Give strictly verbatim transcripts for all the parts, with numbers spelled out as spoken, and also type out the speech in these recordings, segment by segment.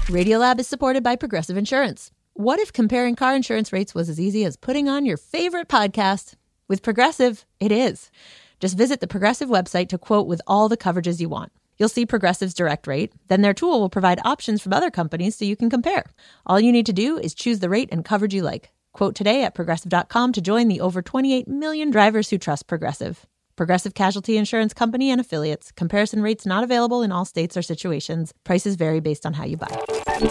Radiolab is supported by Progressive Insurance. What if comparing car insurance rates was as easy as putting on your favorite podcast? With Progressive, it is. Just visit the Progressive website to quote with all the coverages you want. You'll see Progressive's direct rate. Then their tool will provide options from other companies so you can compare. All you need to do is choose the rate and coverage you like. Quote today at progressive dot com to join the over twenty-eight million drivers who trust Progressive. Progressive Casualty Insurance Company and Affiliates. Comparison rates not available in all states or situations. Prices vary based on how you buy.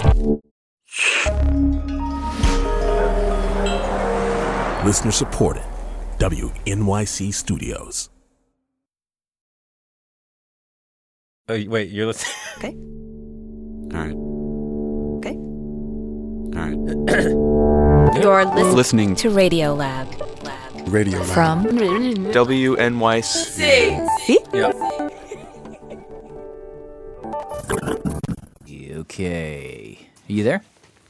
Listener supported. W N Y C Studios. Oh, wait, you're listening? Okay. All right. Okay. All right. You're listening, Listening to Radiolab. Lab. Radio Lab. From W N Y C. See? Yeah. Okay. Are you there?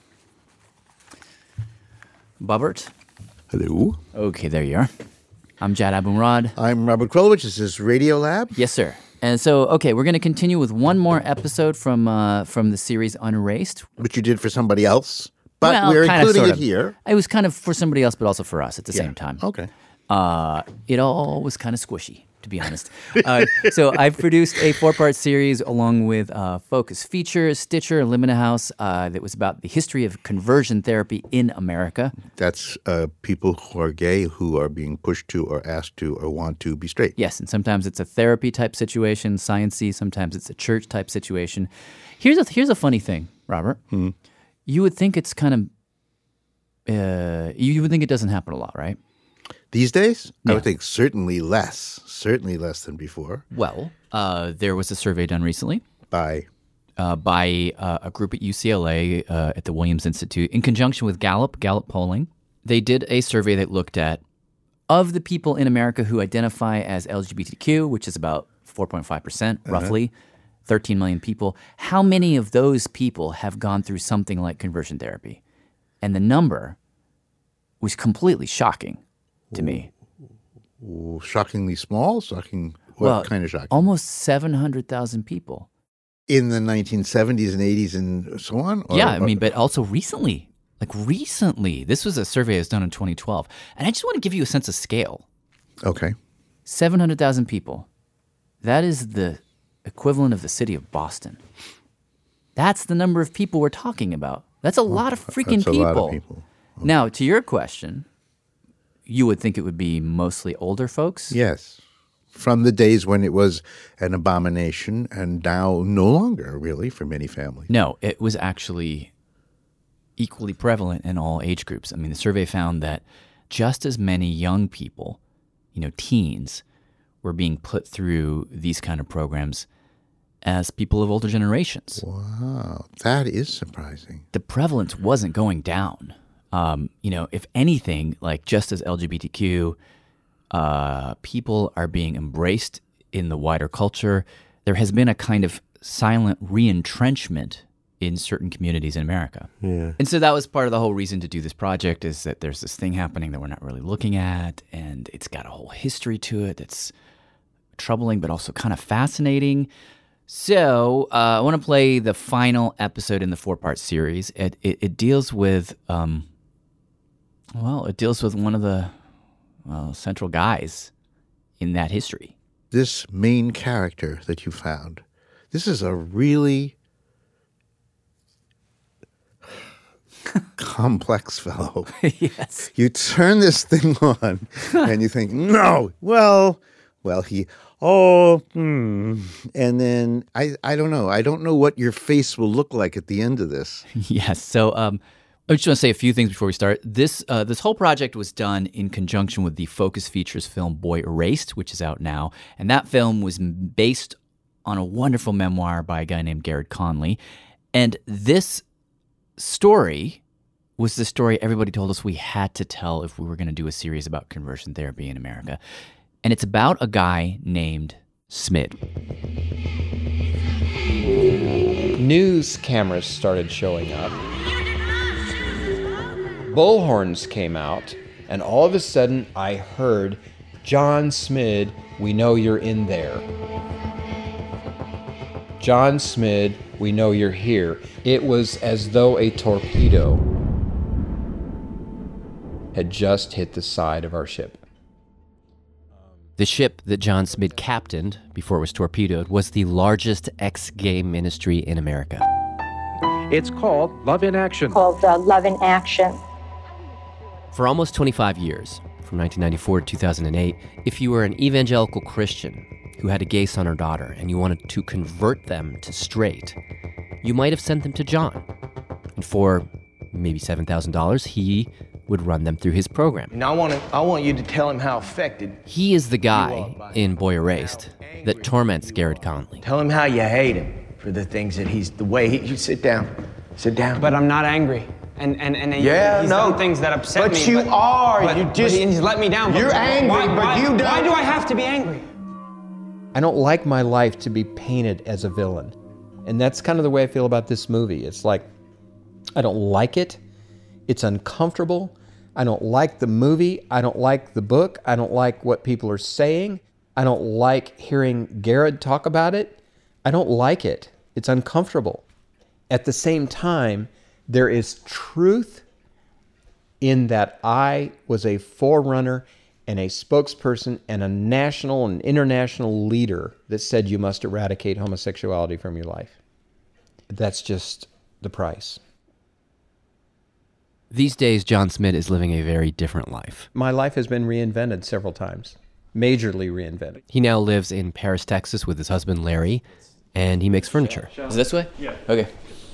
Bobbert? Hello. Okay, there you are. I'm Jad Abumrad. I'm Robert Krulowicz. This is Radio Lab. Yes, sir. And so, okay, we're going to continue with one more episode from uh, from the series Unerased. Which you did for somebody else, but Well, we're kinda, including sort it of. here. It was kind of for somebody else, but also for us at the Yeah. same time. Okay. Uh, it all was kind of squishy, to be honest. Uh, so I've produced a four-part series along with uh, Focus Features, Stitcher, and Limina House uh, that was about the history of conversion therapy in America. That's uh, people who are gay who are being pushed to or asked to or want to be straight. Yes, and sometimes it's a therapy-type situation, science-y. Sometimes it's a church-type situation. Here's a, here's a funny thing, Robert. Hmm. You would think it's kind of, uh, you, you would think it doesn't happen a lot, right? These days, I Yeah. would think certainly less, certainly less than before Well, uh, there was a survey done recently by uh, by uh, a group at U C L A uh, at the Williams Institute in conjunction with Gallup, Gallup polling. They did a survey that looked at, of the people in America who identify as L G B T Q, which is about four point five percent roughly, thirteen million people, how many of those people have gone through something like conversion therapy? And the number was completely shocking to me. oh, shockingly small, shocking, what Well, kind of shocking? Almost seven hundred thousand people. In the nineteen seventies and eighties and so on? Or- Yeah, I or- mean, but also recently, like recently, this was a survey that was done in twenty twelve. And I just want to give you a sense of scale. Okay. seven hundred thousand people. That is the equivalent of the city of Boston. That's the number of people we're talking about. That's a lot of freaking That's a people. lot of people. Now, to your question, you would think it would be mostly older folks? Yes. From the days when it was an abomination and now no longer, really, for many families. No, it was actually equally prevalent in all age groups. I mean, the survey found that just as many young people, you know, teens, were being put through these kind of programs as people of older generations. Wow, that is surprising. The prevalence wasn't going down. Um, you know, if anything, like just as L G B T Q uh, people are being embraced in the wider culture, there has been a kind of silent re-entrenchment in certain communities in America. Yeah. And so that was part of the whole reason to do this project, is that there's this thing happening that we're not really looking at, and it's got a whole history to it that's troubling but also kind of fascinating. So uh, I want to play the final episode in the four-part series. It, it, it deals with, um, well, it deals with one of the well, central guys in that history. This main character that you found, this is a really complex fellow. Yes. You turn this thing on and you think, no, well, well, he, oh, hmm. And then I, I don't know. I don't know what your face will look like at the end of this. Yes. So um, I just want to say a few things before we start. This uh, this whole project was done in conjunction with the Focus Features film Boy Erased, which is out now. And that film was based on a wonderful memoir by a guy named Garrett Conley. And this story was the story everybody told us we had to tell if we were going to do a series about conversion therapy in America. And it's about a guy named Smid. News cameras started showing up. Bullhorns came out, and all of a sudden I heard, "John Smid, we know you're in there." John Smid, we know you're here. It was as though a torpedo had just hit the side of our ship. The ship that John Smid captained before it was torpedoed was the largest ex-gay ministry in America. It's called Love in Action. Called uh, Love in Action. For almost twenty-five years, from nineteen ninety-four to two thousand eight, if you were an evangelical Christian who had a gay son or daughter and you wanted to convert them to straight, you might have sent them to John. And for maybe seven thousand dollars, he would run them through his program. And I want to, I want you to tell him how affected He is the guy in Boy Erased that torments Garrett Conley. Tell him how you hate him for the things that he's, the way he, you sit down, sit down. But I'm not angry. And, and, and yeah, he's no, done things that upset but me. You but, are, but, you just, but he's let me down. You're but angry, why, but why, you don't. Why do I have to be angry? I don't like my life to be painted as a villain. And that's kind of the way I feel about this movie. It's like, I don't like it. It's uncomfortable. I don't like the movie. I don't like the book. I don't like what people are saying. I don't like hearing Garrett talk about it. I don't like it. It's uncomfortable. At the same time, there is truth in that I was a forerunner and a spokesperson and a national and international leader that said you must eradicate homosexuality from your life. That's just the price. These days, John Smid is living a very different life. My life has been reinvented several times, majorly reinvented. He now lives in Paris, Texas with his husband, Larry, and he makes furniture. Is this way? Yeah. Okay.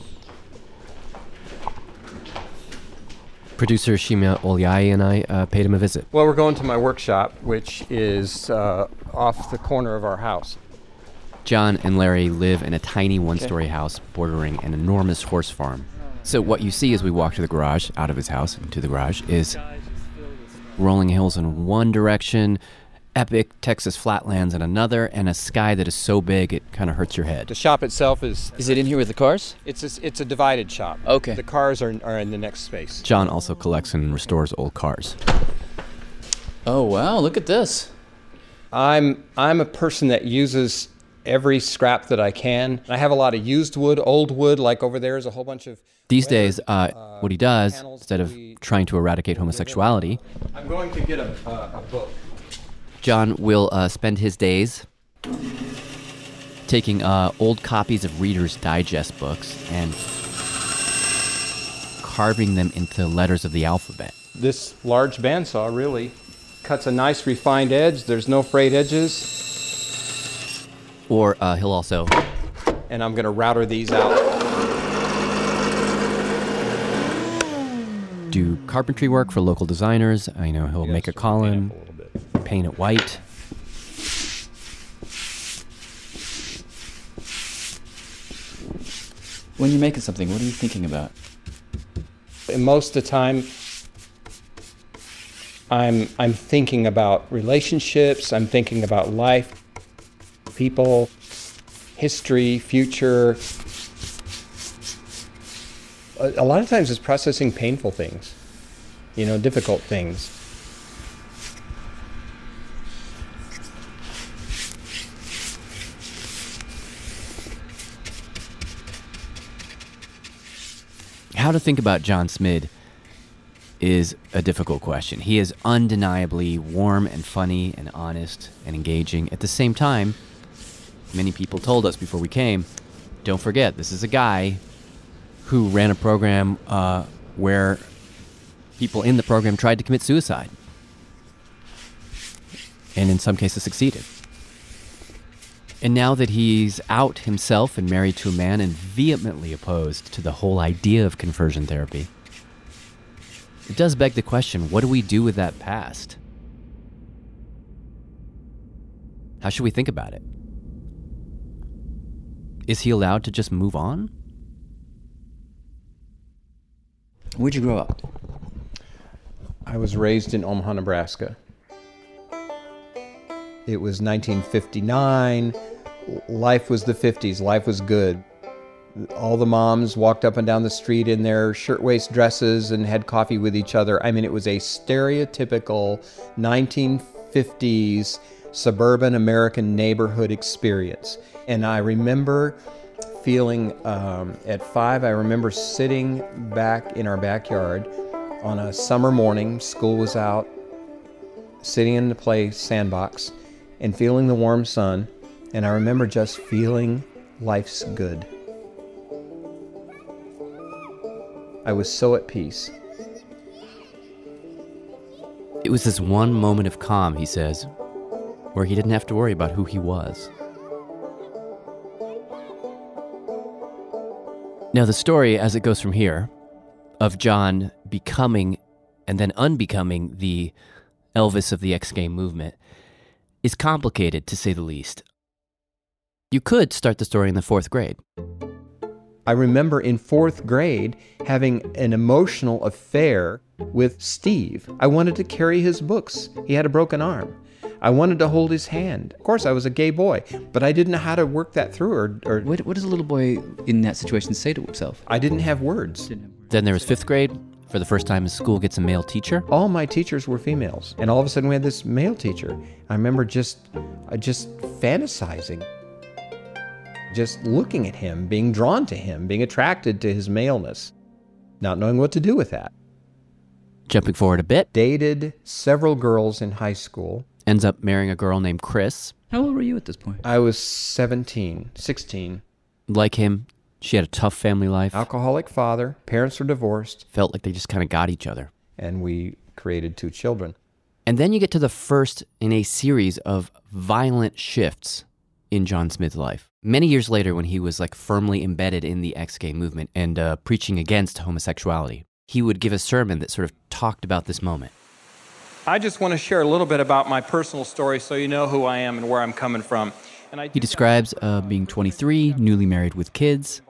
Producer Shima Olyai and I uh, paid him a visit. Well, we're going to my workshop, which is uh, off the corner of our house. John and Larry live in a tiny one-story okay. house bordering an enormous horse farm. So what you see as we walk to the garage, out of his house into the garage, is rolling hills in one direction, epic Texas flatlands in another, and a sky that is so big it kind of hurts your head. The shop itself is... Is it in here with the cars? It's a, it's a divided shop. Okay. The cars are, are in the next space. John also collects and restores old cars. Oh, wow, look at this. I'm I'm a person that uses every scrap that I can. I have a lot of used wood, old wood, like over there is a whole bunch of... These days, uh, what he does, instead of trying to eradicate homosexuality... I'm going to get a, a, a book. John will uh, spend his days taking uh, old copies of Reader's Digest books and carving them into letters of the alphabet. This large bandsaw really cuts a nice refined edge. There's no frayed edges. Or uh, he'll also... And I'm going to router these out. Do carpentry work for local designers. I know he'll make a column, paint it white. When you're making something, what are you thinking about? And most of the time, I'm I'm thinking about relationships. I'm thinking about life, people, history, future. A, a lot of times, it's processing painful things, you know, difficult things. How to think about John Smid is a difficult question. He is undeniably warm and funny and honest and engaging. At the same time, many people told us before we came, don't forget, this is a guy who ran a program uh, where people in the program tried to commit suicide. And in some cases succeeded. And now that he's out himself and married to a man and vehemently opposed to the whole idea of conversion therapy, it does beg the question, what do we do with that past? How should we think about it? Is he allowed to just move on? Where'd you grow up? I was raised in Omaha, Nebraska. It was nineteen fifty-nine. Life was the fifties. Life was good. All the moms walked up and down the street in their shirtwaist dresses and had coffee with each other. I mean, it was a stereotypical nineteen fifties suburban American neighborhood experience. And I remember feeling, um, at five, I remember sitting back in our backyard on a summer morning, school was out, sitting in the play sandbox and feeling the warm sun. And I remember just feeling life's good. I was so at peace. It was this one moment of calm, he says, where he didn't have to worry about who he was. Now, the story, as it goes from here, of John becoming and then unbecoming the Elvis of the X Game movement, is complicated, to say the least. You could start the story in the fourth grade. I remember in fourth grade having an emotional affair with Steve. I wanted to carry his books. He had a broken arm. I wanted to hold his hand. Of course, I was a gay boy, but I didn't know how to work that through. Or, or What, what does a little boy in that situation say to himself? I didn't have words. Then there was fifth grade. For the first time, his school gets a male teacher. All my teachers were females, and all of a sudden we had this male teacher. I remember just, uh, just fantasizing, just looking at him, being drawn to him, being attracted to his maleness, not knowing what to do with that. Jumping forward a bit. Dated several girls in high school. Ends up marrying a girl named Chris. How old were you at this point? I was seventeen, sixteen. Like him, she had a tough family life. Alcoholic father, parents were divorced. Felt like they just kind of got each other. And we created two children. And then you get to the first in a series of violent shifts in John Smith's life. Many years later, when he was like firmly embedded in the X-Gay movement and uh, preaching against homosexuality, he would give a sermon that sort of talked about this moment. I just want to share a little bit about my personal story so you know who I am and where I'm coming from. And I He describes uh, being twenty-three, newly married with kids,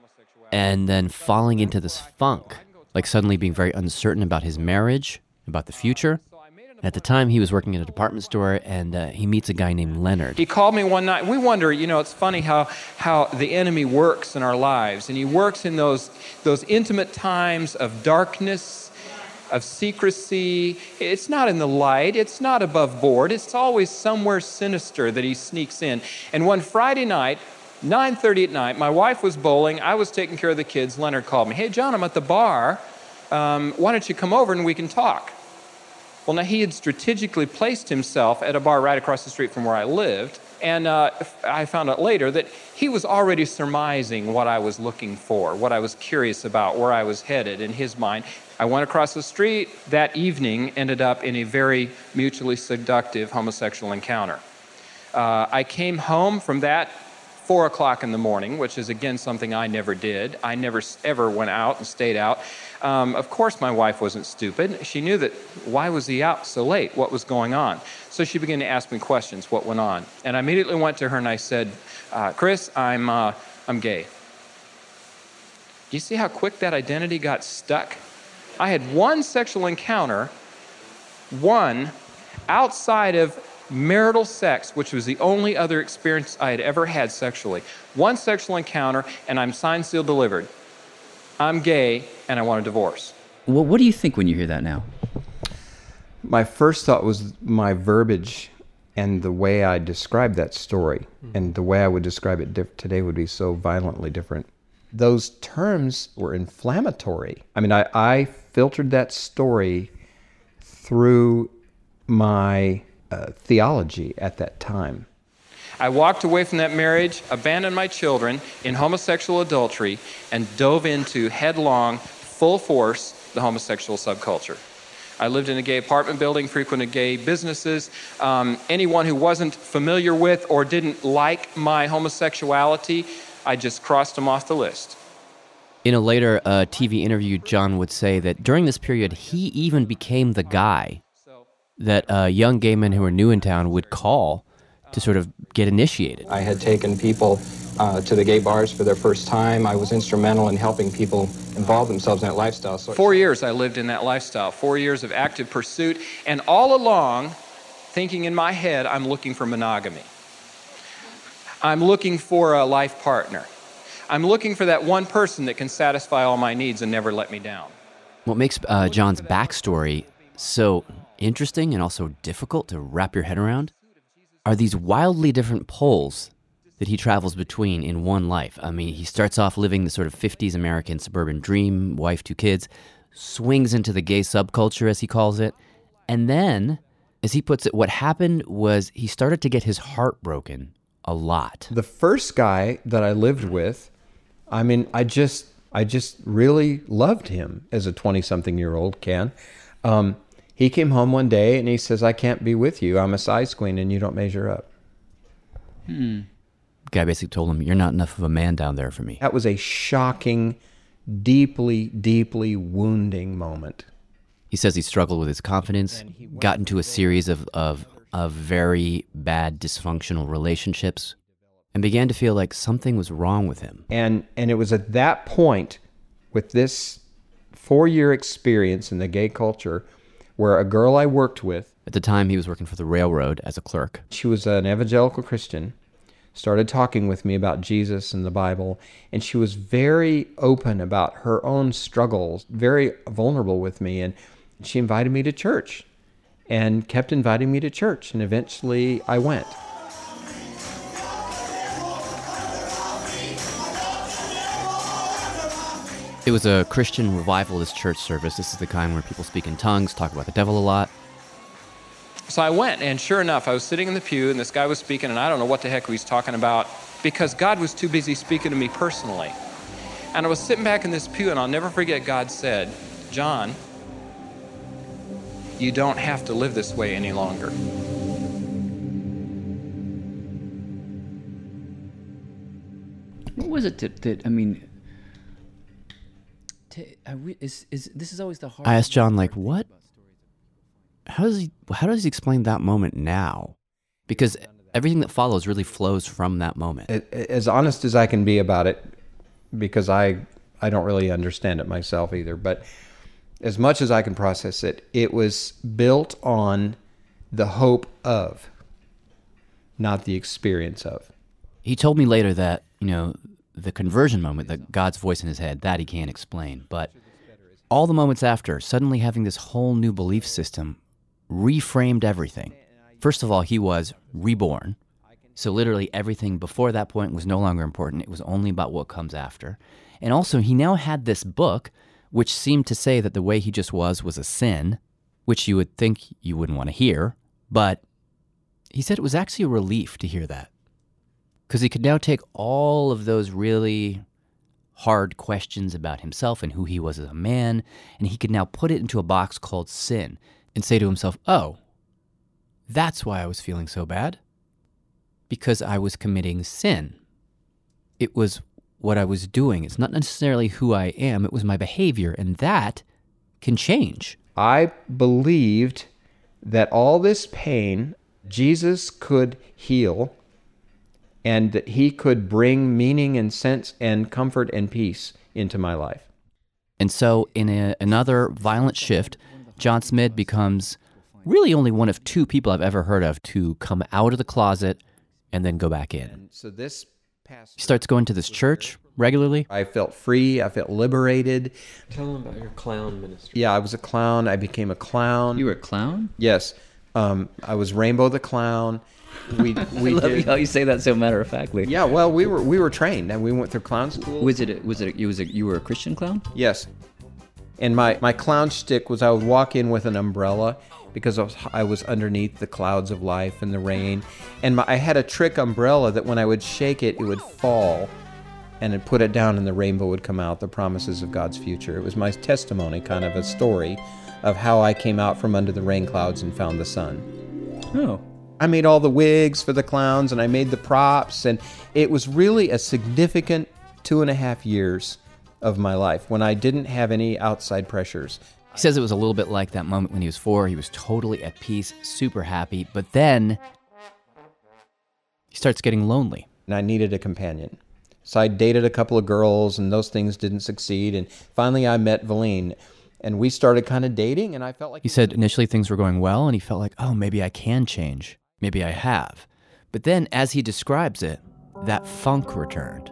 and then falling into this funk, like suddenly being very uncertain about his marriage, about the future. At the time, he was working at a department store, and uh, he meets a guy named Leonard. He called me one night. We wonder, you know, it's funny how, how the enemy works in our lives. And he works in those, those intimate times of darkness, of secrecy. It's not in the light. It's not above board. It's always somewhere sinister that he sneaks in. And one Friday night, nine thirty at night, my wife was bowling. I was taking care of the kids. Leonard called me. Hey, John, I'm at the bar. Um, why don't you come over and we can talk? Well, now he had strategically placed himself at a bar right across the street from where I lived. And uh, I found out later that he was already surmising what I was looking for, what I was curious about, where I was headed in his mind. I went across the street. That evening ended up in a very mutually seductive homosexual encounter. Uh, I came home from that four o'clock in the morning, which is, again, something I never did. I never ever went out and stayed out. Um, of course, my wife wasn't stupid. She knew that, why was he out so late? What was going on? So she began to ask me questions, what went on? And I immediately went to her and I said, uh, Chris, I'm, uh, I'm gay. Do you see how quick that identity got stuck? I had one sexual encounter, one, outside of marital sex, which was the only other experience I had ever had sexually. One sexual encounter, and I'm signed, sealed, delivered. I'm gay, and I want a divorce. Well, what do you think when you hear that now? My first thought was my verbiage and the way I described that story, mm-hmm. and the way I would describe it diff- today would be so violently different. Those terms were inflammatory. I mean, I, I filtered that story through my uh, theology at that time. I walked away from that marriage, abandoned my children in homosexual adultery, and dove into headlong, full force, the homosexual subculture. I lived in a gay apartment building, frequented gay businesses. Um, anyone who wasn't familiar with or didn't like my homosexuality, I just crossed them off the list. In a later uh, T V interview, John would say that during this period, he even became the guy that uh, young gay men who were new in town would call to sort of get initiated. I had taken people uh, to the gay bars for their first time. I was instrumental in helping people involve themselves in that lifestyle. So Four years I lived in that lifestyle, four years of active pursuit, and all along, thinking in my head, I'm looking for monogamy. I'm looking for a life partner. I'm looking for that one person that can satisfy all my needs and never let me down. What makes uh, John's backstory so interesting and also difficult to wrap your head around are these wildly different poles that he travels between in one life. I mean, he starts off living the sort of fifties American suburban dream, wife, two kids, swings into the gay subculture, as he calls it, and then, as he puts it, what happened was he started to get his heart broken a lot. The first guy that I lived with, I mean, I just, I just really loved him as a twenty-something-year-old can. Um, he came home one day and he says, I can't be with you. I'm a size queen and you don't measure up. Hmm. Guy basically told him, you're not enough of a man down there for me. That was a shocking, deeply, deeply wounding moment. He says he struggled with his confidence, got into a series of, of, of very bad dysfunctional relationships, and began to feel like something was wrong with him. And and it was at that point, with this four-year experience in the gay culture, where a girl I worked with... At the time, he was working for the railroad as a clerk. She was an evangelical Christian, started talking with me about Jesus and the Bible, and she was very open about her own struggles, very vulnerable with me, and she invited me to church and kept inviting me to church, and eventually I went. It was a Christian revivalist church service. This is the kind where people speak in tongues, talk about the devil a lot. So I went, and sure enough, I was sitting in the pew, and this guy was speaking, and I don't know what the heck he was talking about, because God was too busy speaking to me personally. And I was sitting back in this pew, and I'll never forget God said, John, you don't have to live this way any longer. What was it that, that I mean, to, I re, is, is, this is always the hard... I asked John, like, what? How does he, how does he explain that moment now? Because everything that follows really flows from that moment. As honest as I can be about it, because I, I don't really understand it myself either, but as much as I can process it, it was built on the hope of, not the experience of. He told me later that, you know, the conversion moment, the God's voice in his head, that he can't explain. But all the moments after, suddenly having this whole new belief system reframed everything. First of all, he was reborn. So literally everything before that point was no longer important. It was only about what comes after. And also, he now had this book, which seemed to say that the way he just was was a sin, which you would think you wouldn't want to hear. But he said it was actually a relief to hear that, because he could now take all of those really hard questions about himself and who he was as a man, and he could now put it into a box called sin and say to himself, oh, that's why I was feeling so bad, because I was committing sin. It was what I was doing. It's not necessarily who I am. It was my behavior, and that can change. I believed that all this pain, Jesus could heal, and that he could bring meaning and sense and comfort and peace into my life. And so in a, another violent shift, John Smid becomes really only one of two people I've ever heard of to come out of the closet and then go back in. And so this past he starts going to this church regularly. I felt free. I felt liberated. Tell them about your clown ministry. Yeah, I was a clown. I became a clown. You were a clown? Yes. Um, I was Rainbow the Clown. We we I love did, how you say that so matter of factly. Yeah, well, we were we were trained and we went through clown school. Was it a, was it a, you was a, you were a Christian clown? Yes. And my, my clown shtick was I would walk in with an umbrella because I was, I was underneath the clouds of life and the rain. And my, I had a trick umbrella that when I would shake it, it would fall and I'd put it down and the rainbow would come out, the promises of God's future. It was my testimony, kind of a story of how I came out from under the rain clouds and found the sun. Oh. I made all the wigs for the clowns and I made the props, and it was really a significant two and a half years of my life when I didn't have any outside pressures. He says it was a little bit like that moment when he was four. He was totally at peace, super happy, but then he starts getting lonely. And I needed a companion. So I dated a couple of girls and those things didn't succeed, and finally I met Valine. And we started kind of dating, and I felt like... He said initially things were going well, and he felt like, oh, maybe I can change. Maybe I have. But then, as he describes it, that funk returned.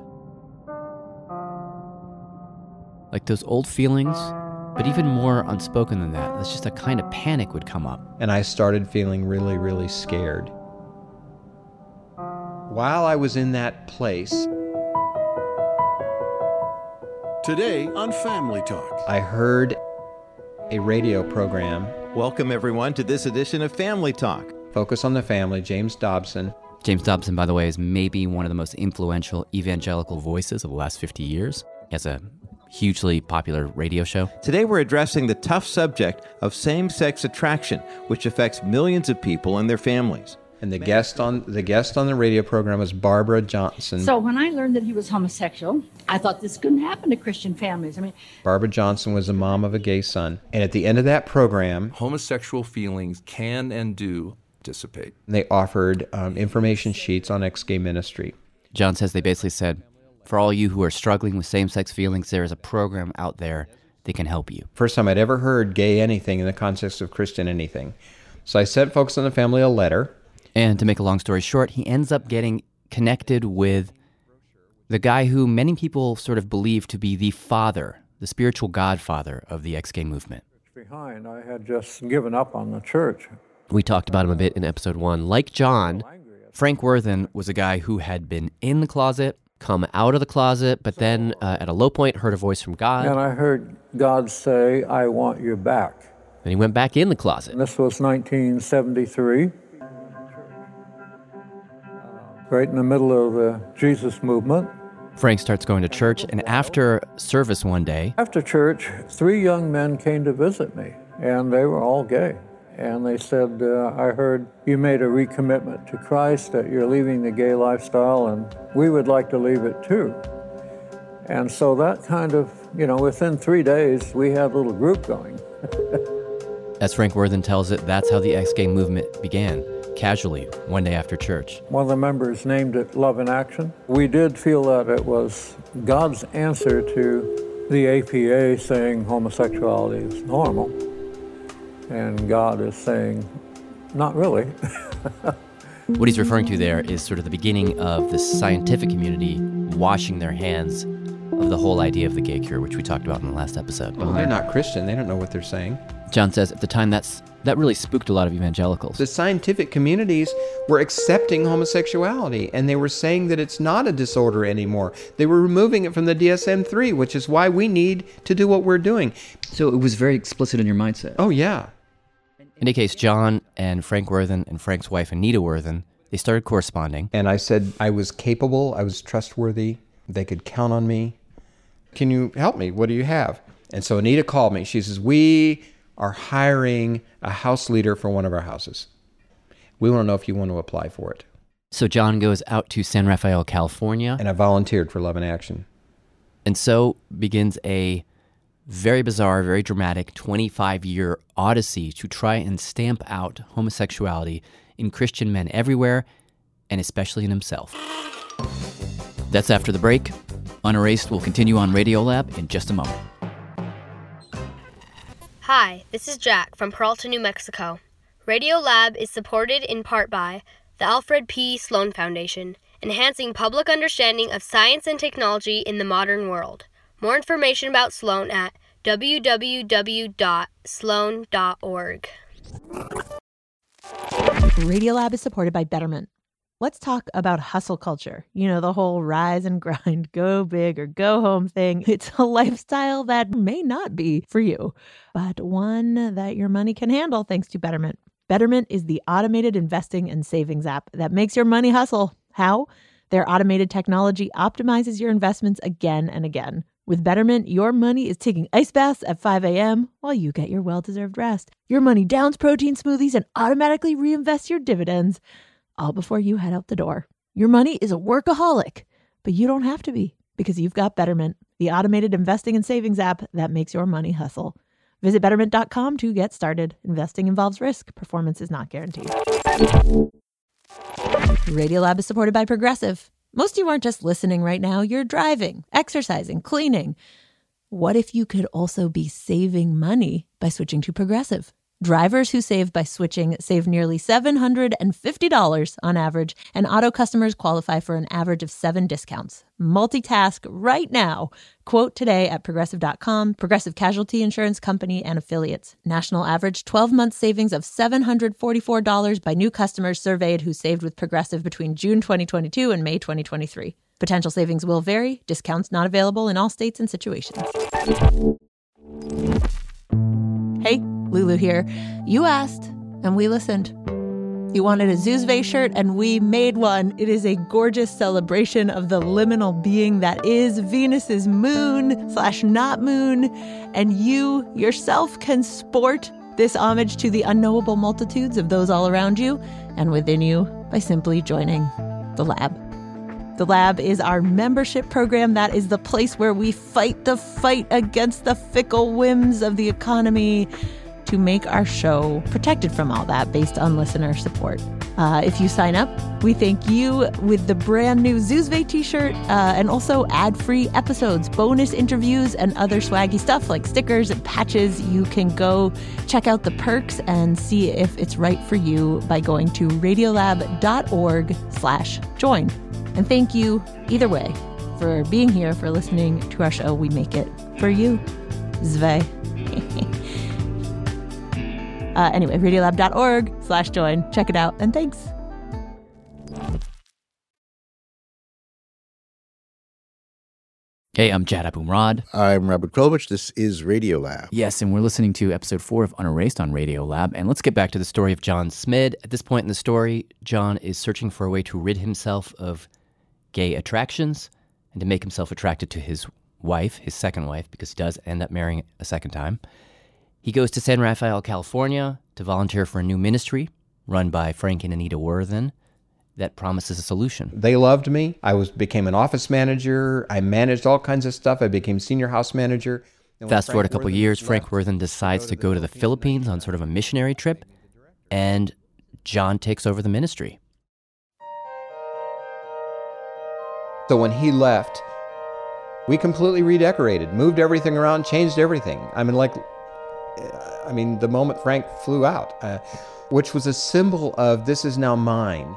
Like those old feelings, but even more unspoken than that. It's just a kind of panic would come up. And I started feeling really, really scared. while I was in that place, today on Family Talk, I heard a radio program. Welcome, everyone, to this edition of Family Talk. Focus on the Family, James Dobson. James Dobson, by the way, is maybe one of the most influential evangelical voices of the last fifty years. He has a hugely popular radio show. Today we're addressing the tough subject of same-sex attraction, which affects millions of people and their families. And the guest on the guest on the radio program was Barbara Johnson. So when I learned that he was homosexual, I thought this couldn't happen to Christian families. I mean, Barbara Johnson was the mom of a gay son. And at the end of that program, homosexual feelings can and do dissipate. They offered um, information sheets on ex-gay ministry. John says they basically said, for all you who are struggling with same-sex feelings, there is a program out there that can help you. First time I'd ever heard gay anything in the context of Christian anything. So I sent Focus on the Family a letter. And to make a long story short, he ends up getting connected with the guy who many people sort of believe to be the father, the spiritual godfather of the ex-gay movement. Behind, I had just given up on the church. We talked about him a bit in episode one. Like John, Frank Worthen was a guy who had been in the closet, come out of the closet, but then uh, at a low point heard a voice from God. And I heard God say, I want you back. And he went back in the closet. And this was nineteen seventy-three. Right in the middle of the Jesus movement. Frank starts going to church, and after service one day... After church, three young men came to visit me, and they were all gay. And they said, uh, I heard you made a recommitment to Christ, that you're leaving the gay lifestyle, and we would like to leave it too. And so that kind of, you know, within three days, we had a little group going. As Frank Worthen tells it, that's how the ex-gay movement began. Casually, one day after church. One of the members named it Love in Action. We did feel that it was God's answer to the A P A saying homosexuality is normal. And God is saying, not really. What he's referring to there is sort of the beginning of the scientific community washing their hands of the whole idea of the gay cure, which we talked about in the last episode. Well, they're not Christian. They don't know what they're saying. John says at the time that's that really spooked a lot of evangelicals. The scientific communities were accepting homosexuality, and they were saying that it's not a disorder anymore. They were removing it from the D S M three, which is why we need to do what we're doing. So it was very explicit in your mindset. Oh, yeah. In any case, John and Frank Worthen and Frank's wife, Anita Worthen, they started corresponding. And I said I was capable, I was trustworthy, they could count on me. Can you help me? What do you have? And so Anita called me. She says, we are hiring a house leader for one of our houses. We want to know if you want to apply for it. So John goes out to San Rafael, California. And I volunteered for Love in Action. And so begins a very bizarre, very dramatic twenty-five-year odyssey to try and stamp out homosexuality in Christian men everywhere, and especially in himself. That's after the break. Unerased will continue on Radiolab in just a moment. Hi, this is Jack from Peralta, New Mexico. Radiolab is supported in part by the Alfred P. Sloan Foundation, enhancing public understanding of science and technology in the modern world. More information about Sloan at w w w dot sloan dot org. Radiolab is supported by Betterment. Let's talk about hustle culture. You know, the whole rise and grind, go big or go home thing. It's a lifestyle that may not be for you, but one that your money can handle thanks to Betterment. Betterment is the automated investing and savings app that makes your money hustle. How? Their automated technology optimizes your investments again and again. With Betterment, your money is taking ice baths at five a.m. while you get your well-deserved rest. Your money downs protein smoothies and automatically reinvests your dividends, all before you head out the door. Your money is a workaholic, but you don't have to be, because you've got Betterment, the automated investing and savings app that makes your money hustle. Visit betterment dot com to get started. Investing involves risk. Performance is not guaranteed. Radiolab is supported by Progressive. Most of you aren't just listening right now. You're driving, exercising, cleaning. What if you could also be saving money by switching to Progressive? Drivers who save by switching save nearly seven hundred fifty dollars on average, and auto customers qualify for an average of seven discounts. Multitask right now. Quote today at Progressive dot com. Progressive Casualty Insurance Company and Affiliates. National average twelve-month savings of seven hundred forty-four dollars by new customers surveyed who saved with Progressive between June twenty twenty-two and May twenty twenty-three. Potential savings will vary. Discounts not available in all states and situations. Hey, Lulu here. You asked, and we listened. You wanted a Zuzve shirt, and we made one. It is a gorgeous celebration of the liminal being that is Venus's moon slash not moon, and you yourself can sport this homage to the unknowable multitudes of those all around you and within you by simply joining the lab. The Lab is our membership program. That is the place where we fight the fight against the fickle whims of the economy to make our show protected from all that based on listener support. Uh, if you sign up, we thank you with the brand new Zuzve t-shirt uh, and also ad-free episodes, bonus interviews, and other swaggy stuff like stickers and patches. You can go check out the perks and see if it's right for you by going to radiolab.org slash join. And thank you, either way, for being here, for listening to our show. We make it for you. Zve. uh, anyway, radiolab.org slash join. Check it out, and thanks. Hey, I'm Jad Abumrad. I'm Robert Krulwich. This is Radiolab. Yes, and we're listening to episode four of Unerased on Radiolab. And let's get back to the story of John Smid. At this point in the story, John is searching for a way to rid himself of gay attractions and to make himself attracted to his wife, his second wife, because he does end up marrying a second time. He goes to San Rafael, California to volunteer for a new ministry run by Frank and Anita Worthen that promises a solution. They loved me. I was became an office manager. I managed all kinds of stuff. I became senior house manager. Fast forward a couple of years, Frank Worthen decides to go to the Philippines on sort of a missionary trip, and John takes over the ministry. So when he left, we completely redecorated, moved everything around, changed everything. I mean, like, I mean, the moment Frank flew out, uh, which was a symbol of this is now mine.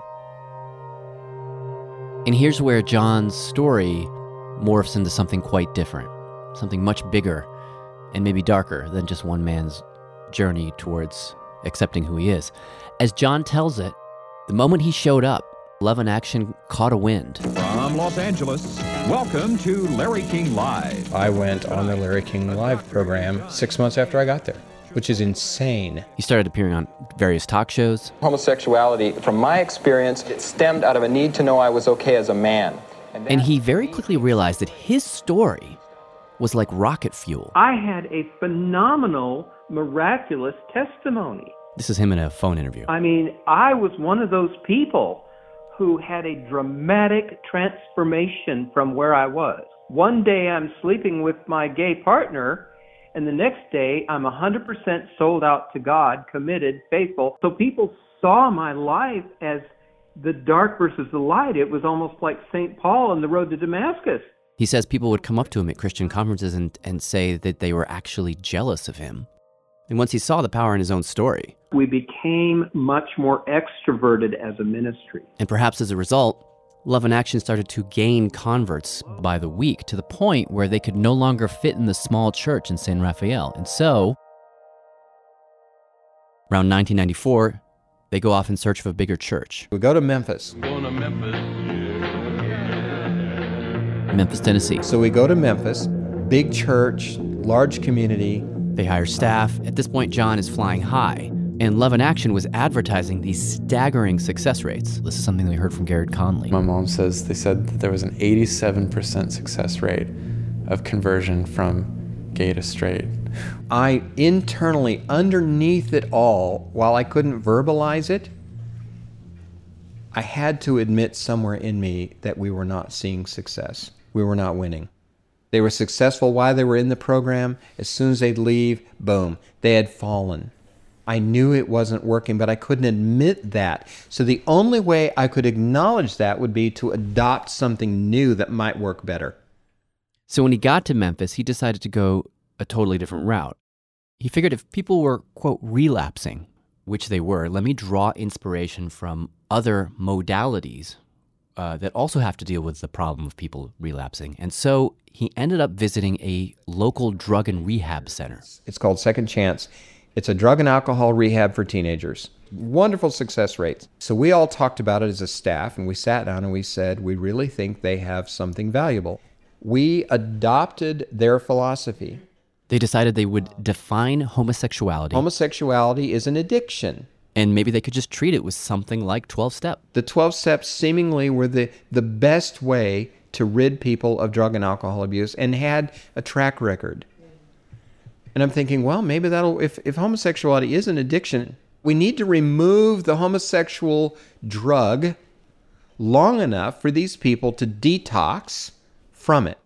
And here's where John's story morphs into something quite different, something much bigger and maybe darker than just one man's journey towards accepting who he is. As John tells it, the moment he showed up, Love in Action caught a wind. From Los Angeles, welcome to Larry King Live. I went on the Larry King Live program six months after I got there, which is insane. He started appearing on various talk shows. Homosexuality, from my experience, it stemmed out of a need to know I was okay as a man. And, and he very quickly realized that his story was like rocket fuel. I had a phenomenal, miraculous testimony. This is him in a phone interview. I mean, I was one of those people who had a dramatic transformation from where I was. One day I'm sleeping with my gay partner, and the next day I'm one hundred percent sold out to God, committed, faithful. So people saw my life as the dark versus the light. It was almost like Saint Paul on the road to Damascus. He says people would come up to him at Christian conferences and, and say that they were actually jealous of him. And once he saw the power in his own story, we became much more extroverted as a ministry. And perhaps as a result, Love in Action started to gain converts by the week to the point where they could no longer fit in the small church in San Rafael. And so, around nineteen ninety-four, they go off in search of a bigger church. We go to Memphis. Going to Memphis. Memphis, Tennessee. So we go to Memphis, big church, large community. They hire staff. At this point, John is flying high. And Love in Action was advertising these staggering success rates. This is something we heard from Garrett Conley. My mom says they said that there was an eighty-seven percent success rate of conversion from gay to straight. I internally, underneath it all, while I couldn't verbalize it, I had to admit somewhere in me that we were not seeing success. We were not winning. They were successful while they were in the program. As soon as they'd leave, boom, they had fallen. I knew it wasn't working, but I couldn't admit that. So the only way I could acknowledge that would be to adopt something new that might work better. So when he got to Memphis, he decided to go a totally different route. He figured if people were, quote, relapsing, which they were, let me draw inspiration from other modalities uh, that also have to deal with the problem of people relapsing. And so he ended up visiting a local drug and rehab center. It's called Second Chance. It's a drug and alcohol rehab for teenagers. Wonderful success rates. So we all talked about it as a staff, and we sat down and we said, we really think they have something valuable. We adopted their philosophy. They decided they would define homosexuality. Homosexuality is an addiction. And maybe they could just treat it with something like twelve-step. The twelve steps seemingly were the, the best way to rid people of drug and alcohol abuse, and had a track record. And I'm thinking, well, maybe that'll, if, if homosexuality is an addiction, we need to remove the homosexual drug long enough for these people to detox from it.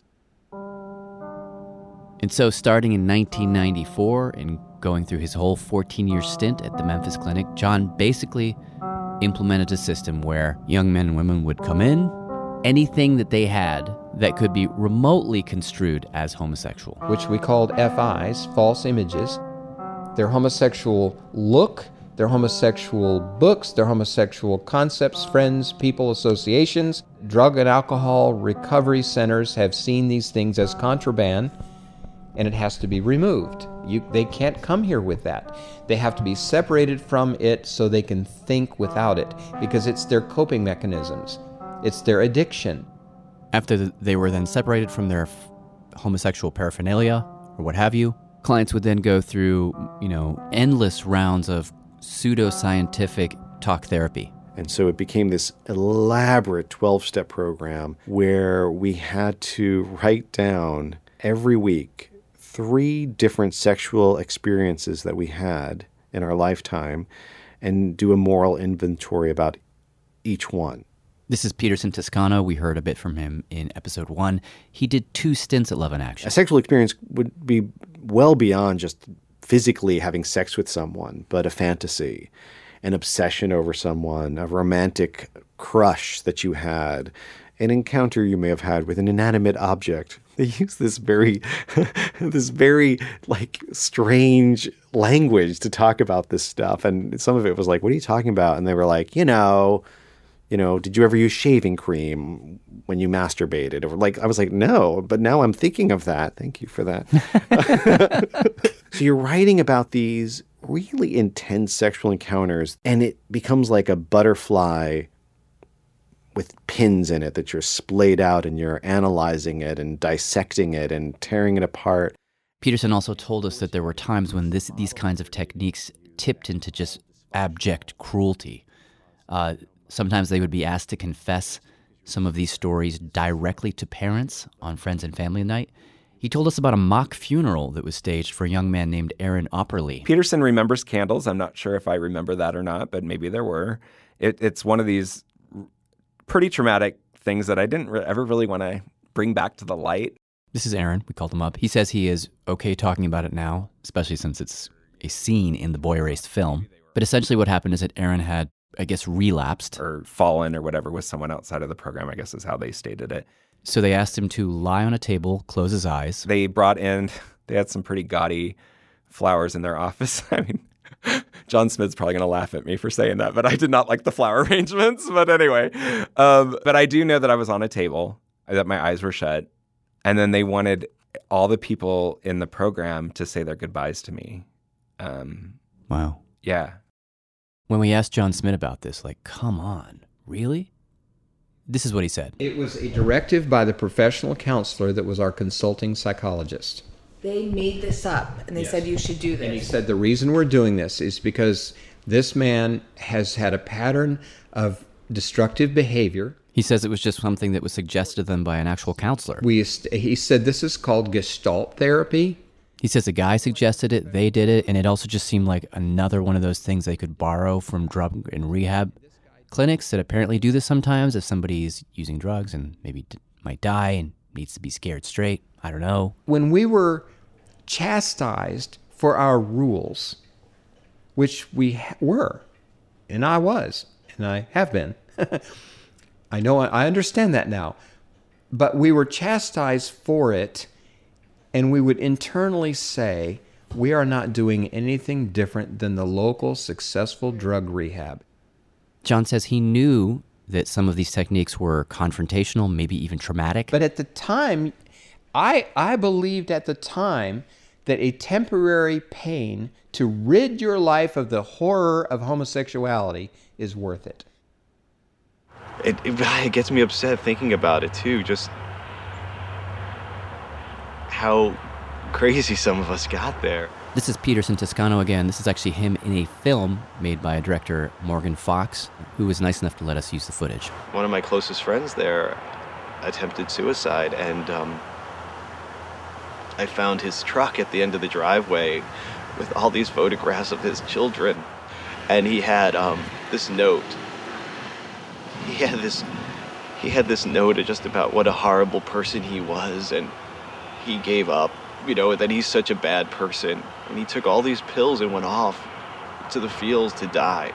And so starting in nineteen ninety-four and going through his whole fourteen-year stint at the Memphis Clinic, John basically implemented a system where young men and women would come in, anything that they had that could be remotely construed as homosexual. Which we called F Is, false images. Their homosexual look, their homosexual books, their homosexual concepts, friends, people, associations. Drug and alcohol recovery centers have seen these things as contraband, and it has to be removed. You, they can't come here with that. They have to be separated from it so they can think without it, because it's their coping mechanisms. It's their addiction. After the, they were then separated from their f- homosexual paraphernalia or what have you, clients would then go through, you know, endless rounds of pseudoscientific talk therapy. And so it became this elaborate twelve-step program where we had to write down every week three different sexual experiences that we had in our lifetime and do a moral inventory about each one. This is Peterson Toscano. We heard a bit from him in episode one. He did two stints at Love in Action. A sexual experience would be well beyond just physically having sex with someone, but a fantasy, an obsession over someone, a romantic crush that you had, an encounter you may have had with an inanimate object. They use this very, this very like strange language to talk about this stuff. And some of it was like, what are you talking about? And they were like, you know, you know, did you ever use shaving cream when you masturbated? Or like, I was like, no, but now I'm thinking of that. Thank you for that. So you're writing about these really intense sexual encounters, and it becomes like a butterfly with pins in it that you're splayed out and you're analyzing it and dissecting it and tearing it apart. Peterson also told us that there were times when this these kinds of techniques tipped into just abject cruelty. Uh, sometimes they would be asked to confess some of these stories directly to parents on Friends and Family Night. He told us about a mock funeral that was staged for a young man named Aaron Opperly. Peterson remembers candles. I'm not sure if I remember that or not, but maybe there were. It, it's one of these pretty traumatic things that I didn't re- ever really want to bring back to the light. This is Aaron. We called him up. He says he is okay talking about it now, especially since it's a scene in the Boy Erased film. But essentially what happened is that Aaron had, I guess, relapsed. Or fallen or whatever with someone outside of the program, I guess is how they stated it. So they asked him to lie on a table, close his eyes. They brought in, they had some pretty gaudy flowers in their office. I mean, John Smith's probably going to laugh at me for saying that, but I did not like the flower arrangements. But anyway, um, but I do know that I was on a table, that my eyes were shut. And then they wanted all the people in the program to say their goodbyes to me. Um, wow. Yeah. When we asked John Smith about this, like, come on, really? This is what he said. It was a directive by the professional counselor that was our consulting psychologist. They made this up, and they yes. said you should do this. And he said the reason we're doing this is because this man has had a pattern of destructive behavior. He says it was just something that was suggested to them by an actual counselor. We, he said this is called Gestalt therapy. He says a guy suggested it, they did it, and it also just seemed like another one of those things they could borrow from drug and rehab clinics that apparently do this sometimes if somebody's using drugs and maybe d- might die and needs to be scared straight. I don't know. When we were chastised for our rules, which we ha- were, and I was, and I have been. I know, I understand that now. But we were chastised for it, and we would internally say, We are not doing anything different than the local successful drug rehab. John says he knew that some of these techniques were confrontational, maybe even traumatic. But at the time, I I believed at the time that a temporary pain to rid your life of the horror of homosexuality is worth it. It, it, it gets me upset thinking about it too, just how crazy some of us got there. This is Peterson Toscano again. This is actually him in a film made by a director, Morgan Fox, who was nice enough to let us use the footage. One of my closest friends there attempted suicide, and um, I found his truck at the end of the driveway with all these photographs of his children. And he had um, this note. He had this, he had this note just about what a horrible person he was, and he gave up, you know, that he's such a bad person. And he took all these pills and went off to the fields to die.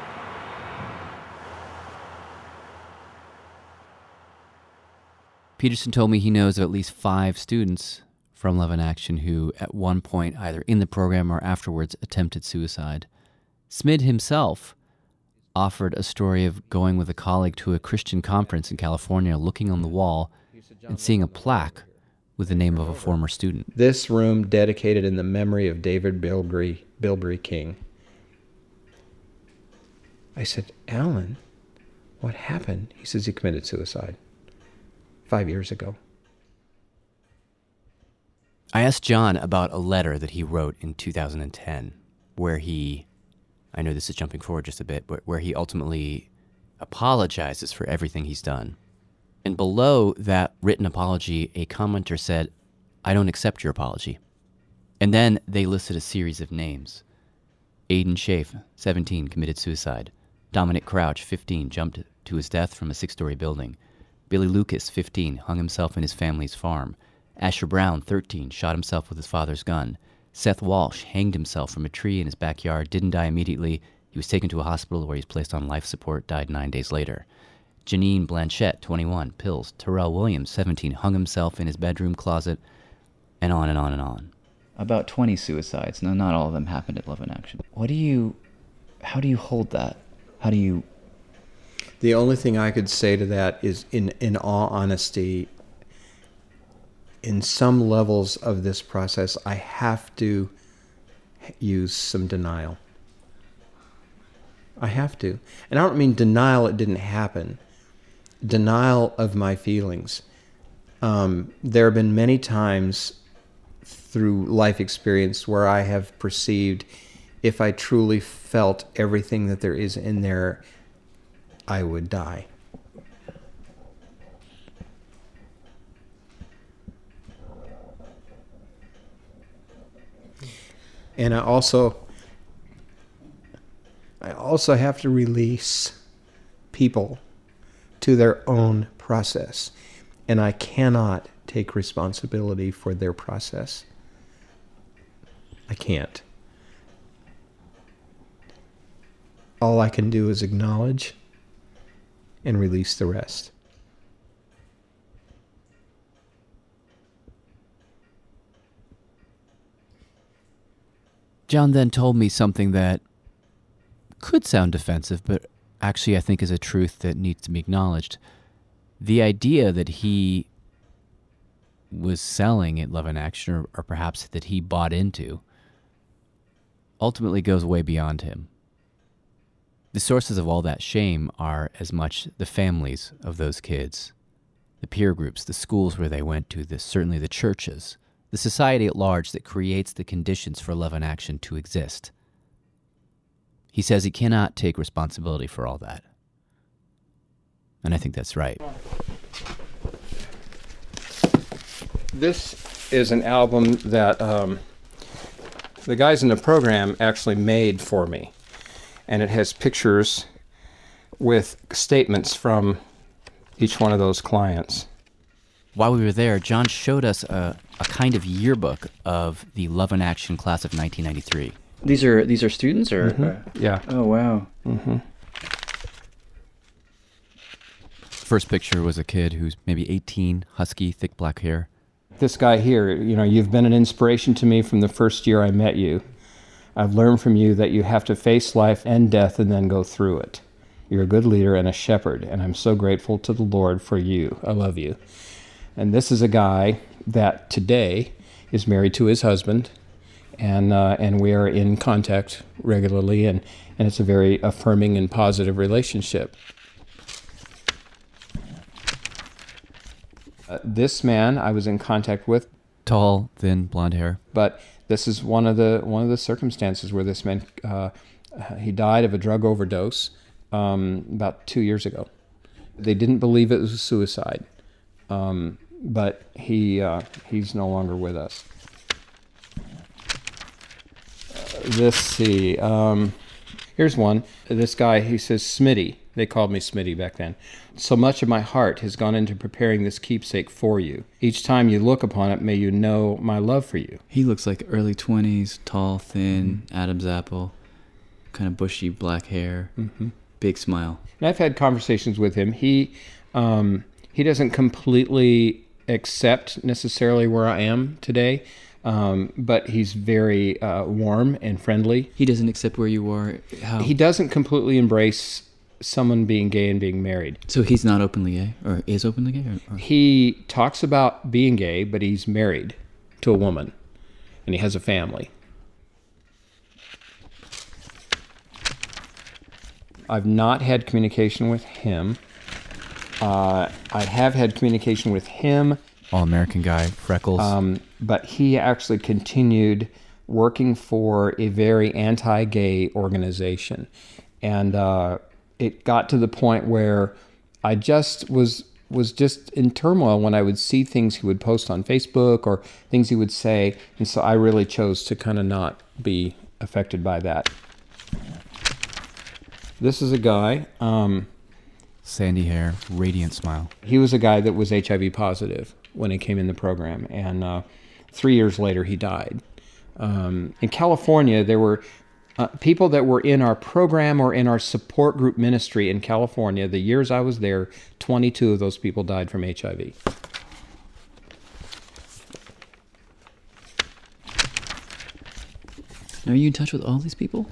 Peterson told me he knows of at least five students from Love in Action who at one point, either in the program or afterwards, attempted suicide. Smid himself offered a story of going with a colleague to a Christian conference in California, looking on the wall and seeing a plaque with the name of a former student. This room dedicated in the memory of David Bilbrey, Bilbrey King. I said, Alan, what happened? He says he committed suicide five years ago. I asked John about a letter that he wrote in two thousand ten where he, I know this is jumping forward just a bit, but where he ultimately apologizes for everything he's done. And below that written apology, a commenter said, I don't accept your apology. And then they listed a series of names. Aiden Schaaf, seventeen, committed suicide. Dominic Crouch, fifteen, jumped to his death from a six-story building. Billy Lucas, fifteen, hung himself in his family's farm. Asher Brown, thirteen, shot himself with his father's gun. Seth Walsh hanged himself from a tree in his backyard, didn't die immediately. He was taken to a hospital where he was placed on life support, died nine days later. Janine Blanchette, twenty-one, pills. Terrell Williams, seventeen, hung himself in his bedroom closet, and on and on and on. About twenty suicides. Now, not all of them happened at Love in Action. What do you, how do you hold that? How do you... The only thing I could say to that is, in, in all honesty, in some levels of this process, I have to use some denial. I have to. And I don't mean denial it didn't happen. Denial of my feelings. Um, there have been many times through life experience where I have perceived if I truly felt everything that there is in there, I would die. And I also, I also have to release people to their own process. And I cannot take responsibility for their process. I can't. All I can do is acknowledge and release the rest. John then told me something that could sound defensive, but actually I think is a truth that needs to be acknowledged. The idea that he was selling at Love in Action, or, or perhaps that he bought into, ultimately goes way beyond him. The sources of all that shame are as much the families of those kids, the peer groups, the schools where they went to, the, certainly the churches, the society at large that creates the conditions for Love in Action to exist. He says he cannot take responsibility for all that. And I think that's right. This is an album that um, the guys in the program actually made for me. And it has pictures with statements from each one of those clients. While we were there, John showed us a, a kind of yearbook of the Love in Action class of nineteen ninety-three. These are these are students, or Mm-hmm. Yeah. Oh wow. Mm-hmm. First picture was a kid who's maybe eighteen, husky, thick black hair. This guy here, you know, you've been an inspiration to me from the first year I met you. I've learned from you that you have to face life and death and then go through it. You're a good leader and a shepherd, and I'm so grateful to the Lord for you. I love you. And this is a guy that today is married to his husband, and uh, and we are in contact regularly, and, and it's a very affirming and positive relationship. Uh, this man I was in contact with. Tall, thin, blonde hair. But this is one of the one of the circumstances where this man, uh, he died of a drug overdose um, about two years ago. They didn't believe it was suicide, um, but he uh, he's no longer with us. Uh, let's see. Um, here's one. This guy, he says, Smitty. They called me Smitty back then. So much of my heart has gone into preparing this keepsake for you. Each time you look upon it, may you know my love for you. He looks like early twenties, tall, thin, mm-hmm. Adam's apple, kind of bushy black hair, mm-hmm. big smile. And I've had conversations with him. He um, he doesn't completely accept necessarily where I am today, um, but he's very uh, warm and friendly. He doesn't accept where you are? How? He doesn't completely embrace someone being gay and being married. So he's not openly gay, or is openly gay? Or, or? He talks about being gay, but he's married to a woman, and he has a family. I've not had communication with him. Uh, I have had communication with him. All-American guy, freckles. Um, but he actually continued working for a very anti-gay organization. And uh, it got to the point where I just was was just in turmoil when I would see things he would post on Facebook or things he would say. And so I really chose to kind of not be affected by that. This is a guy. Um, Sandy hair, radiant smile. He was a guy that was H I V positive when he came in the program. And uh, three years later, he died. Um, in California, there were uh, people that were in our program or in our support group ministry in California. The years I was there, twenty-two of those people died from H I V. Are you in touch with all these people?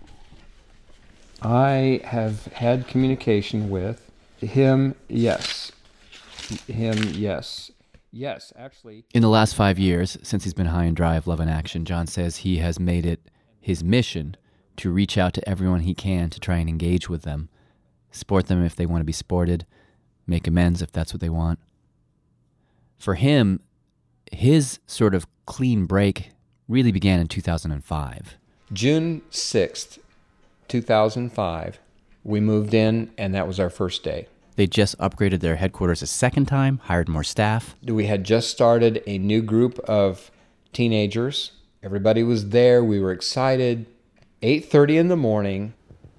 I have had communication with him, yes. Him, yes. Yes, actually. In the last five years, since he's been high and dry of Love in Action, John says he has made it his mission to reach out to everyone he can to try and engage with them, support them if they want to be supported, make amends if that's what they want. For him, his sort of clean break really began in two thousand five. June sixth, two thousand five, we moved in, and that was our first day. They just upgraded their headquarters a second time, hired more staff. We had just started a new group of teenagers. Everybody was there. We were excited. eight thirty in the morning,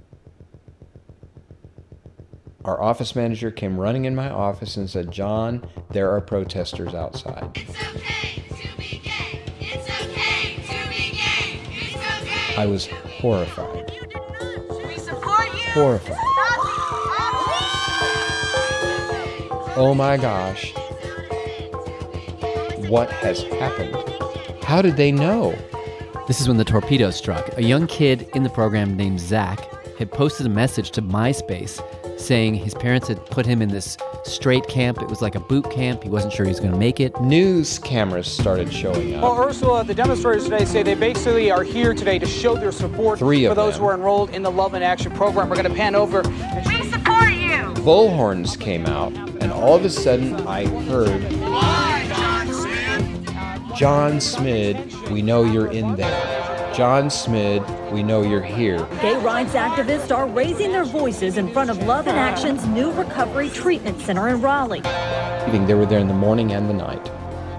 our office manager came running in my office and said, "John, there are protesters outside." It's okay to be gay. It's okay to be gay. It's okay. I was horrified. We support you. Horrified. Oh my gosh. What has happened? How did they know? This is when the torpedo struck. A young kid in the program named Zach had posted a message to MySpace saying his parents had put him in this straight camp. It was like a boot camp. He wasn't sure he was going to make it. News cameras started showing up. Well, Ursula, the demonstrators today say they basically are here today to show their support Three of for those them. who are enrolled in the Love in Action program. We're going to pan over. We support you. Bullhorns came out, and all of a sudden I heard, John Smid. John Smid, we know you're in there. John Smid, we know you're here. Gay rights activists are raising their voices in front of Love in Action's new recovery treatment center in Raleigh. They were there in the morning and the night.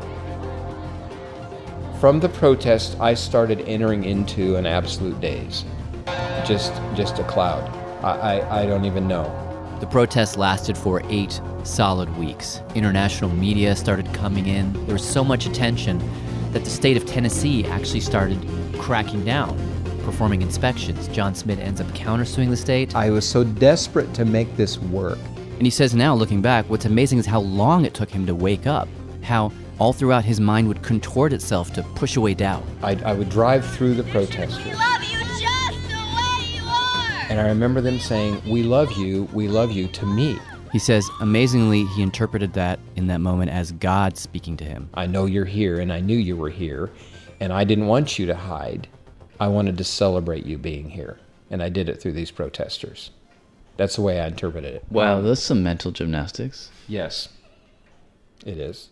From the protest, I started entering into an absolute daze. Just, just a cloud. I, I, I don't even know. The protest lasted for eight solid weeks. International media started coming in. There was so much attention that the state of Tennessee actually started cracking down, performing inspections. John Smid ends up countersuing the state. I was so desperate to make this work. And he says now, looking back, what's amazing is how long it took him to wake up, how All throughout, his mind would contort itself to push away doubt. I, I would drive through the protesters. We love you just the way you are. And I remember them saying, "We love you, we love you," to me. He says, amazingly, he interpreted that in that moment as God speaking to him. I know you're here, and I knew you were here, and I didn't want you to hide. I wanted to celebrate you being here, and I did it through these protesters. That's the way I interpreted it. Wow, that's some mental gymnastics. Yes, it is.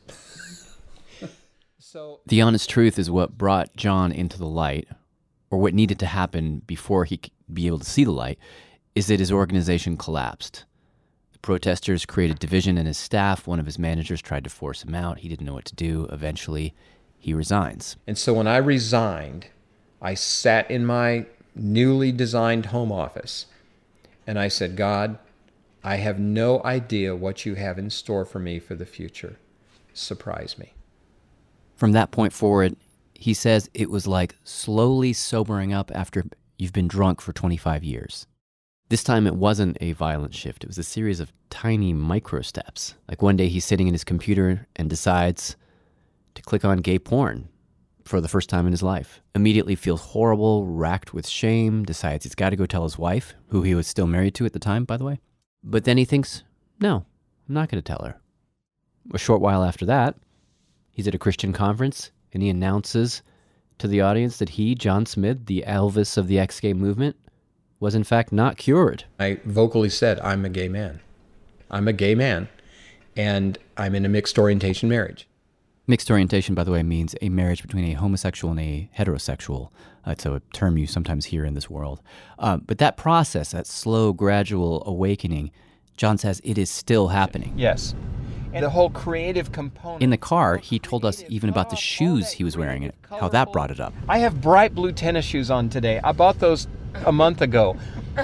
So the honest truth is what brought John into the light, or what needed to happen before he could be able to see the light, is that his organization collapsed. The protesters created division in his staff. One of his managers tried to force him out. He didn't know what to do. Eventually, he resigns. And so when I resigned, I sat in my newly designed home office, and I said, "God, I have no idea what you have in store for me for the future. Surprise me." From that point forward, he says it was like slowly sobering up after you've been drunk for twenty-five years. This time it wasn't a violent shift. It was a series of tiny micro steps. Like one day he's sitting in his computer and decides to click on gay porn for the first time in his life. Immediately feels horrible, racked with shame, decides he's got to go tell his wife, who he was still married to at the time, by the way. But then he thinks, no, I'm not going to tell her. A short while after that, he's at a Christian conference, and he announces to the audience that he, John Smith, the Elvis of the ex-gay movement, was in fact not cured. I vocally said, I'm a gay man. I'm a gay man, and I'm in a mixed orientation marriage. Mixed orientation, by the way, means a marriage between a homosexual and a heterosexual. Uh, it's a term you sometimes hear in this world. Uh, but that process, that slow, gradual awakening, John says it is still happening. Yes. And the whole creative component. In the car, he told us even about the shoes he was wearing and how that brought it up. I have bright blue tennis shoes on today. I bought those a month ago.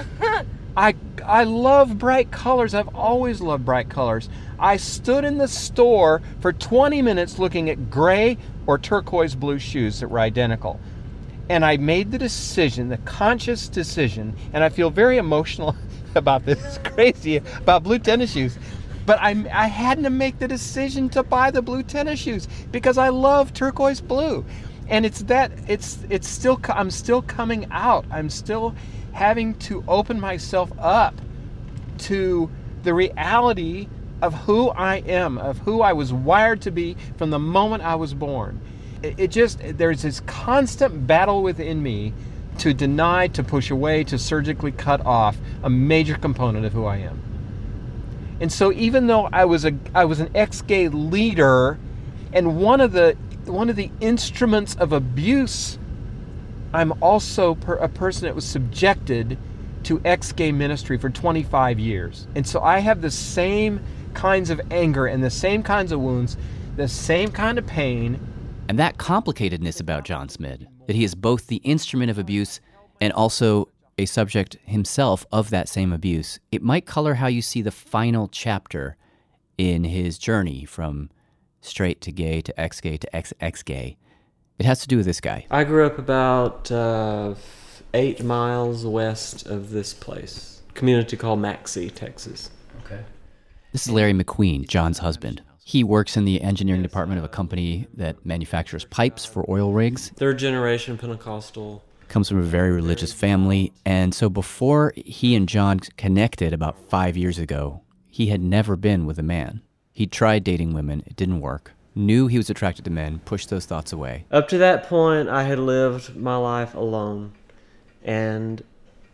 I I love bright colors. I've always loved bright colors. I stood in the store for twenty minutes looking at gray or turquoise blue shoes that were identical. And I made the decision, the conscious decision, and I feel very emotional about this. It's crazy about blue tennis shoes. But I, I had to make the decision to buy the blue tennis shoes because I love turquoise blue. And it's that, it's it's still, I'm still coming out. I'm still having to open myself up to the reality of who I am, of who I was wired to be from the moment I was born. It, it just, there's this constant battle within me to deny, to push away, to surgically cut off a major component of who I am. And so even though I was a I was an ex-gay leader, and one of the one of the instruments of abuse, I'm also per, a person that was subjected to ex-gay ministry for twenty-five years. And so I have the same kinds of anger and the same kinds of wounds, the same kind of pain. And that complicatedness about John Smith, that he is both the instrument of abuse and also a subject himself of that same abuse, it might color how you see the final chapter in his journey from straight to gay to ex-gay to ex-ex-gay. It has to do with this guy. I grew up about uh, eight miles west of this place, a community called Maxey, Texas. Okay. This is Larry McQueen, John's husband. He works in the engineering department of a company that manufactures pipes for oil rigs. Third generation Pentecostal. Comes from a very religious family, and so before he and John connected about five years ago, he had never been with a man. He tried dating women, it didn't work, knew he was attracted to men, pushed those thoughts away. Up to that point, I had lived my life alone, and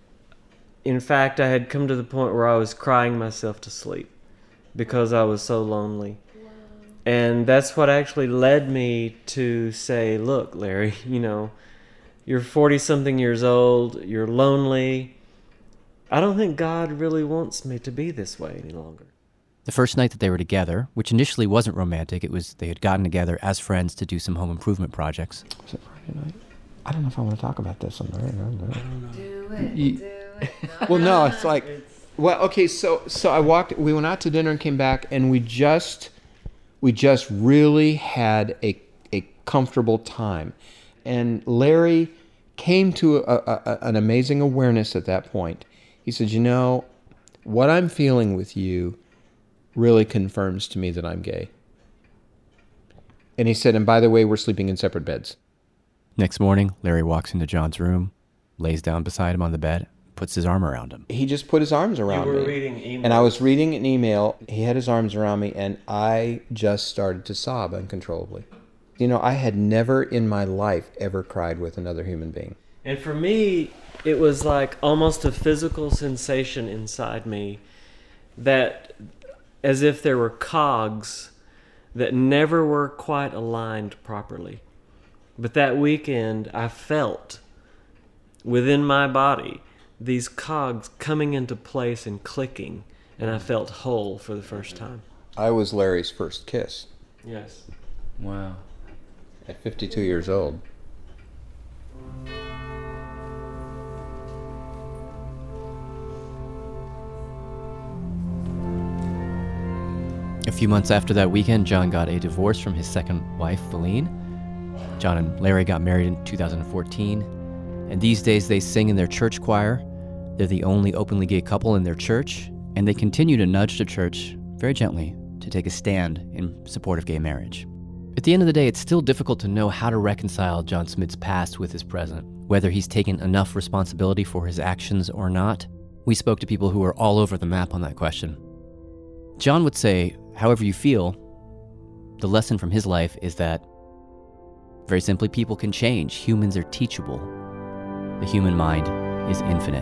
in fact, I had come to the point where I was crying myself to sleep because I was so lonely. Wow. And that's what actually led me to say, look, Larry, you know, you're forty-something years old, you're lonely. I don't think God really wants me to be this way any longer. The first night that they were together, which initially wasn't romantic, it was they had gotten together as friends to do some home improvement projects. Was it Friday night? I don't know if I want to talk about this on the radio. Do it, you, do it. Well, no, it's like, well, okay, so so I walked, we went out to dinner and came back, and we just, we just really had a a comfortable time. And Larry came to a, a, an amazing awareness at that point. He said, you know, what I'm feeling with you really confirms to me that I'm gay. And he said, and by the way, we're sleeping in separate beds. Next morning, Larry walks into John's room, lays down beside him on the bed, puts his arm around him. He just put his arms around You were me. reading emails. And I was reading an email. He had his arms around me, and I just started to sob uncontrollably. You know, I had never in my life ever cried with another human being. And for me, it was like almost a physical sensation inside me that as if there were cogs that never were quite aligned properly. But that weekend, I felt within my body these cogs coming into place and clicking, and I felt whole for the first time. I was Larry's first kiss. Yes. Wow. At fifty-two years old. A few months after that weekend, John got a divorce from his second wife, Feline. John and Larry got married in two thousand fourteen, and these days they sing in their church choir. They're the only openly gay couple in their church, and they continue to nudge the church, very gently, to take a stand in support of gay marriage. At the end of the day, it's still difficult to know how to reconcile John Smid's past with his present, whether he's taken enough responsibility for his actions or not. We spoke to people who are all over the map on that question. John would say, however you feel, the lesson from his life is that, very simply, people can change. Humans are teachable. The human mind is infinite.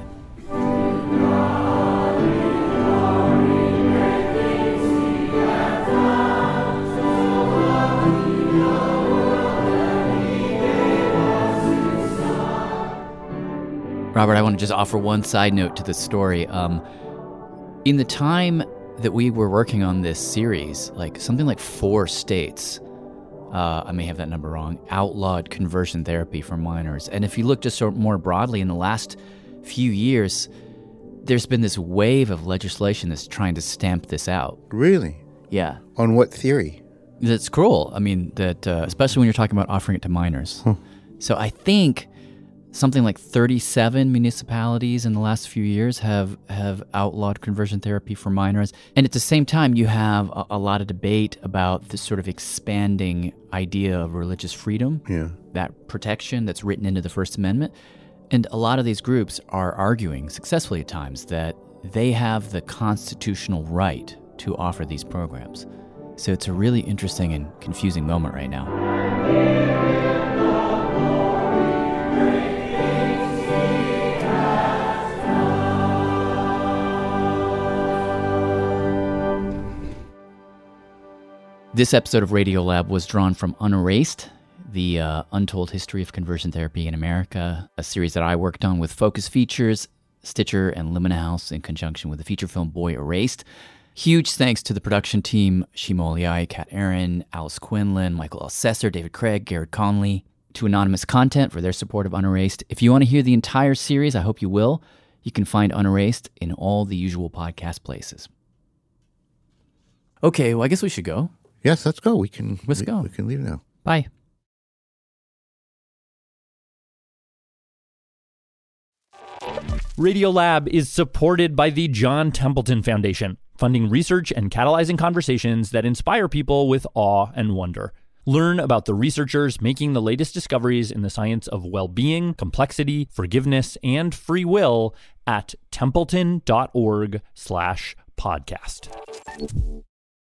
Robert, I want to just offer one side note to this story. Um, in the time that we were working on this series, like something like four states, uh, I may have that number wrong, outlawed conversion therapy for minors. And if you look just sort of more broadly, in the last few years, there's been this wave of legislation that's trying to stamp this out. Really? Yeah. On what theory? That's cruel. I mean, that uh, especially when you're talking about offering it to minors. Huh. So I think something like thirty-seven municipalities in the last few years have, have outlawed conversion therapy for minors. And at the same time, you have a, a lot of debate about this sort of expanding idea of religious freedom, yeah. that protection that's written into the First Amendment. And a lot of these groups are arguing, successfully at times, that they have the constitutional right to offer these programs. So it's a really interesting and confusing moment right now. This episode of Radiolab was drawn from Unerased, the uh, untold history of conversion therapy in America, a series that I worked on with Focus Features, Stitcher, and Lumina House in conjunction with the feature film Boy Erased. Huge thanks to the production team, Shimo Oliai, Kat Aaron, Alice Quinlan, Michael Elsesser, David Craig, Garrett Conley, to Anonymous Content for their support of Unerased. If you want to hear the entire series, I hope you will, you can find Unerased in all the usual podcast places. Okay, well, I guess we should go. Yes, let's go. We can. Let's we, go. We can leave now. Bye. Radiolab is supported by the John Templeton Foundation, funding research and catalyzing conversations that inspire people with awe and wonder. Learn about the researchers making the latest discoveries in the science of well-being, complexity, forgiveness, and free will at templeton dot org slash podcast.